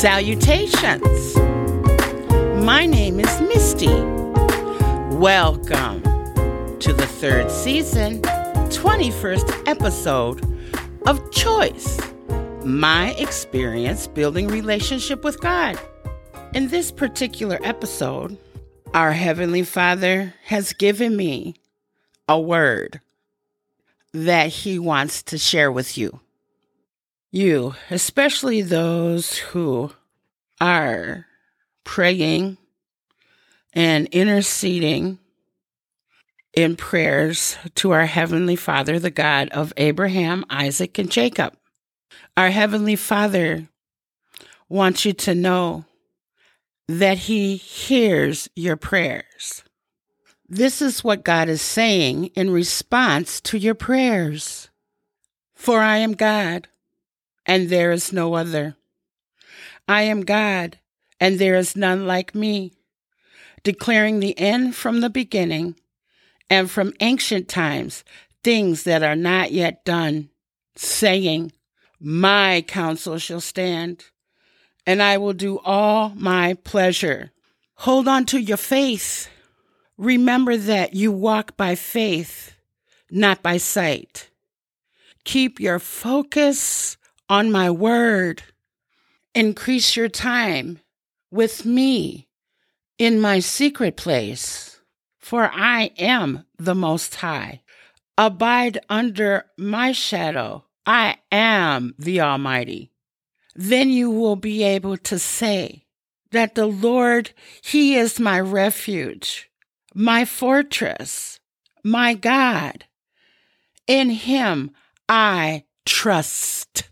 Salutations! My name is Misty. Welcome to the third season, 21st episode of Choice, my experience building relationship with God. In this particular episode, our Heavenly Father has given me a word that He wants to share with you. You, especially those who are praying and interceding in prayers to our Heavenly Father, the God of Abraham, Isaac, and Jacob. Our Heavenly Father wants you to know that He hears your prayers. This is what God is saying in response to your prayers. For I am God, and there is no other. I am God, and there is none like me, declaring the end from the beginning, and from ancient times things that are not yet done, saying, my counsel shall stand, and I will do all my pleasure. Hold on to your faith. Remember that you walk by faith, not by sight. Keep your focus on my word. Increase your time with me in my secret place, for I am the Most High. Abide under my shadow. I am the Almighty. Then you will be able to say that the Lord, He is my refuge, my fortress, my God. In Him I trust.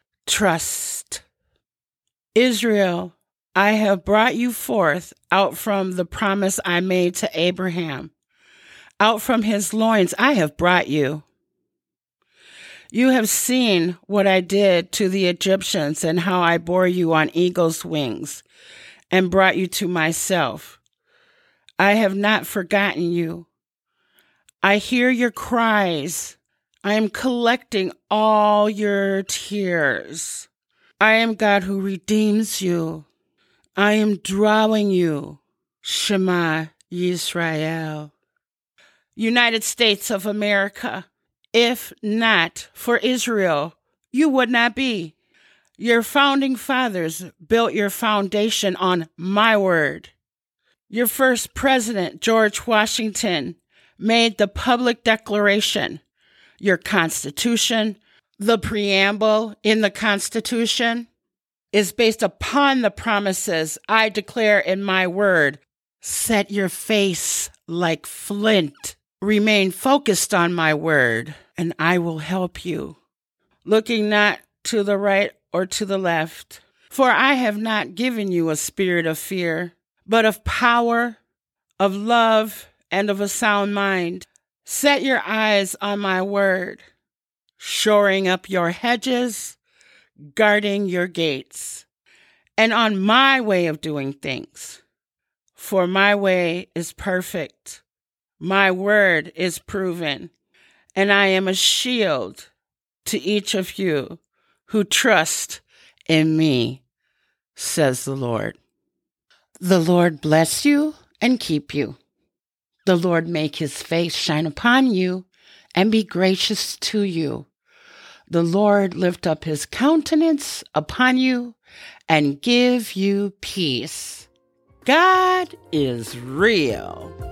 Israel, I have brought you forth out from the promise I made to Abraham. Out from his loins I have brought you. You have seen what I did to the Egyptians and how I bore you on eagle's wings and brought you to myself. I have not forgotten you. I hear your cries. I am collecting all your tears. I am God who redeems you. I am drawing you. Shema Yisrael. United States of America, if not for Israel, you would not be. Your founding fathers built your foundation on my word. Your first president, George Washington, made the public declaration. Your Constitution, the preamble in the Constitution, is based upon the promises I declare in my word. Set your face like flint. Remain focused on my word, and I will help you. Looking not to the right or to the left, for I have not given you a spirit of fear, but of power, of love, and of a sound mind. Set your eyes on my word, shoring up your hedges, guarding your gates, and on my way of doing things. For my way is perfect, my word is proven, and I am a shield to each of you who trust in me, says the Lord. The Lord bless you and keep you. The Lord make His face shine upon you and be gracious to you. The Lord lift up His countenance upon you and give you peace. God is real.